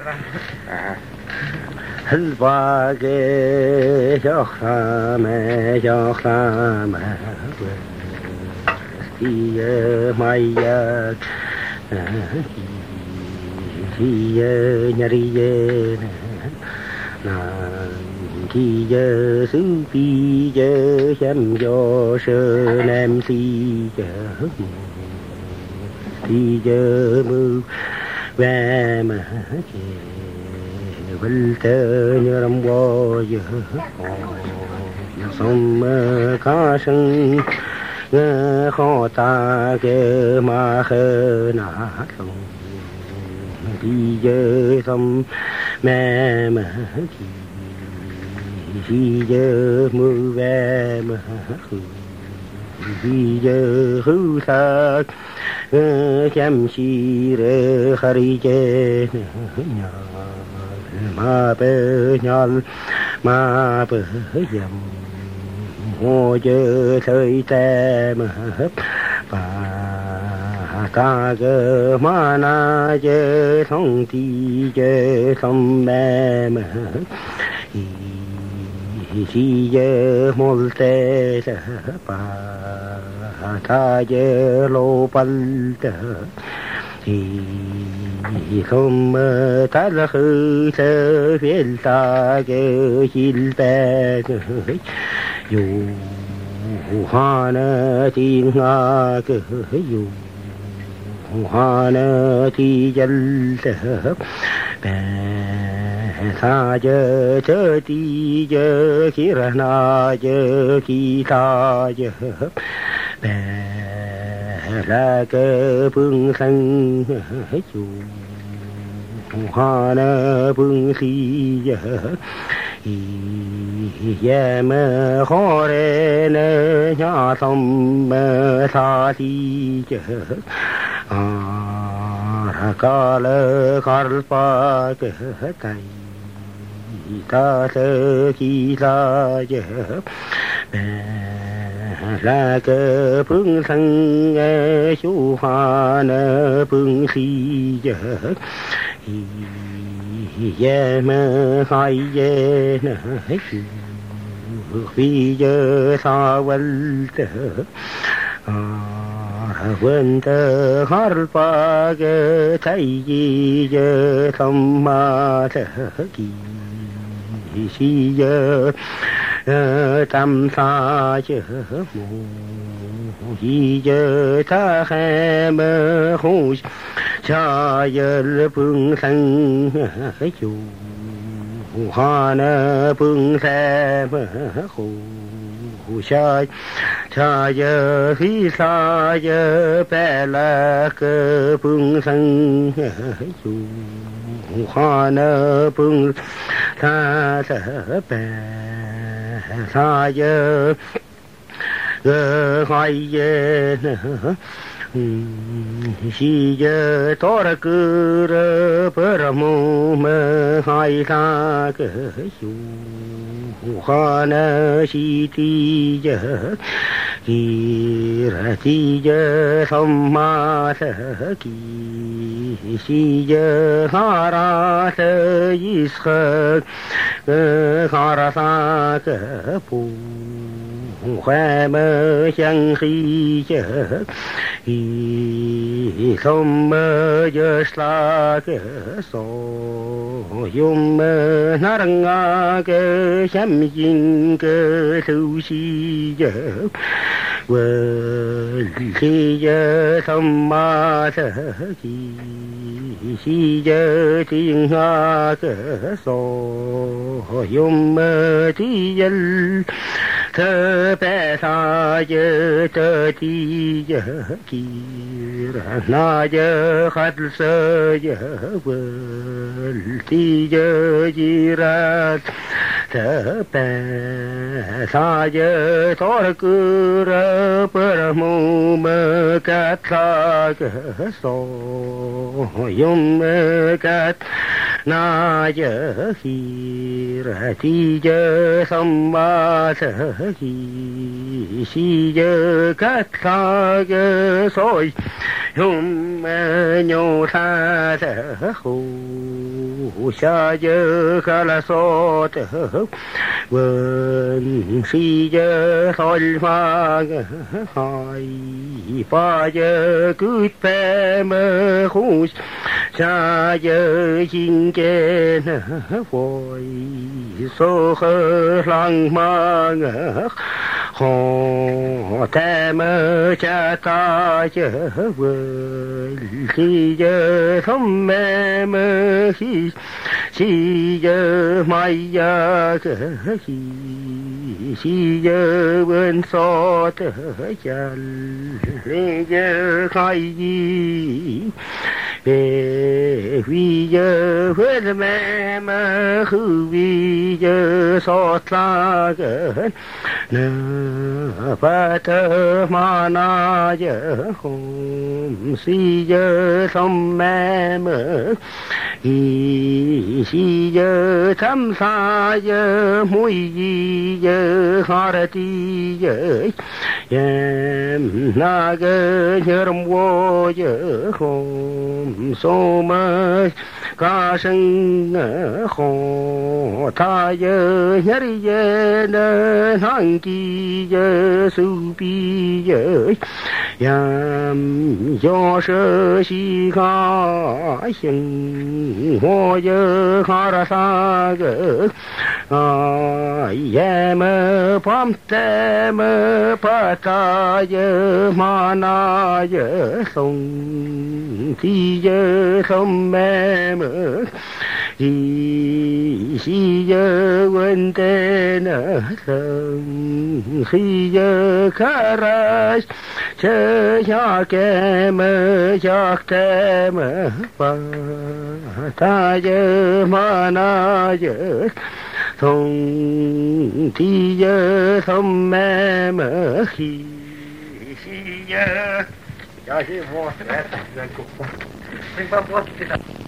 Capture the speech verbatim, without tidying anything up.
Hılbage yoklame yoklame Hiye mayat Hiye nyariye Nangiye supiye Hem yoshe nemsiye Hiye mu Vema Vlte nyeram woye Som ca sân Nghe khó ta kê ma khê nà lông Đi dê thăm mẹ mà kỳ Đi dê mưa ve mà Đi dê hư thạc Chăm si rê khari chê nhờ Ma bê nhal ma bê dầm Ngô chơ thời tê mà hấp Bà ta gơ ma na chơ thông ti chơ thông mê mà Hi chơ môl tê tê bà ta chơ lô bal tê Hi không ta là khứ thơ phiền ta kê chil bê Dù hoa nơ thiên nga cơ dù hoa nơ thi dân tớ bè tha chơ chơ ti chơ khi ra na chơ khi ta chơ bè ra cơ phương thân dù hoa nơ phương thi chơ Yê mơ khó rê nơ nhá thông mơ tha thi chơ Ra ca lơ khar pa cơ tay Ta thơ khi ta chơ Ra cơ phương thân chú hoa nơ phương thi chơ Yê mơ khai yê nơ Khi yê sa vân tơ Vân tơ khar pa kê Thay yê yê thăm ma tơ kỳ Si yê tâm sa chơ mù Hi yê ta khê mơ khô Cha yê phương thân Chú hoa nơ phương xe mơ khô Cha cha yê khi sa yê bè la cơ phương thân Chú hoa nơ phương tha thơ bè sa yê gơ khai yê nơ Si yê tora cơ rơ bơ ra mô mơ khai tha cơ chú Hoa nơ si ti yê Ki ra ti yê thăm ma thơ kỳ Si yê ha ra thơ yis khơ Ha ra sa cơ bù Khoe mơ chẳng khi chơ Hi không mơ dơ sla cơ so Yum mơ na răng nga cơ Chăm dinh cơ thư si dơ Vơ khi dơ thăm ma thơ kỳ Si dơ thiên nga cơ so Yum mơ thi dân Thơ bè sa dơ tơ ti dơ kỳ ra na dơ khát sơ dơ vơ ti dơ di ra thơ bè sa dơ thọ cơ ra bơ ra mô mơ cát sa cơ so yum mơ cát na dơ khi ra ti dơ sam ma thơ kỳ si dơ cát sa dơ soi nhung nhau tha hồ xa giờ khá là so vườn si giờ thôi pha hỏi pha giờ cứ pe mơ khu xa giờ xin kê vội số khơ lăng mang họ ta mơ cha ta chớ vườn khi giờ không mẹ mơ khi khi giờ mai giờ khi khi giờ bên so tớ chân khi giờ khai gì về vì giờ với mẹ mà hư vì giờ so ta gần nè và thơ mà na giờ không si giờ xong mẹ mở thì si giờ thăm xa giờ mũi gì giờ khó ra ti giờ em na gơ nhớ rồng vô giờ không số mơ ca sinh khó tha giờ nhớ đi giờ nơ hàng kỳ giờ su bi giờ yam do sơ si kha sinh hoa giờ khó ra xa gơ ai mơ phàm te mơ pa ta giờ ma na giờ sông thì giờ không mẹ mơ thì si giờ quên tên ở sông khi giờ khá ra chờ cho kẻ mơ cho kẻ mơ pa ta giờ ma na giờ thông thì giờ không mẹ mở khi khi giờ cho chị vô sẽ thành ra cục mình bao bố